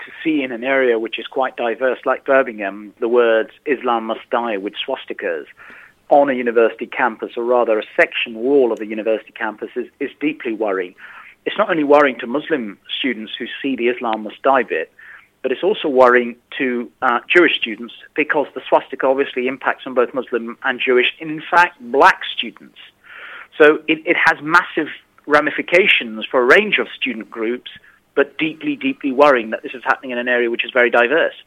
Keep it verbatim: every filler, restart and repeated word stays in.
to see in an area which is quite diverse, like Birmingham, the words "Islam must die" with swastikas on a university campus, or rather a section wall of a university campus, is, is deeply worrying. It's not only worrying to Muslim students who see the Islam must die bit, but it's also worrying to uh, Jewish students, because the swastika obviously impacts on both Muslim and Jewish, and in fact black students. So it, it has massive ramifications for a range of student groups, but deeply, deeply worrying that this is happening in an area which is very diverse.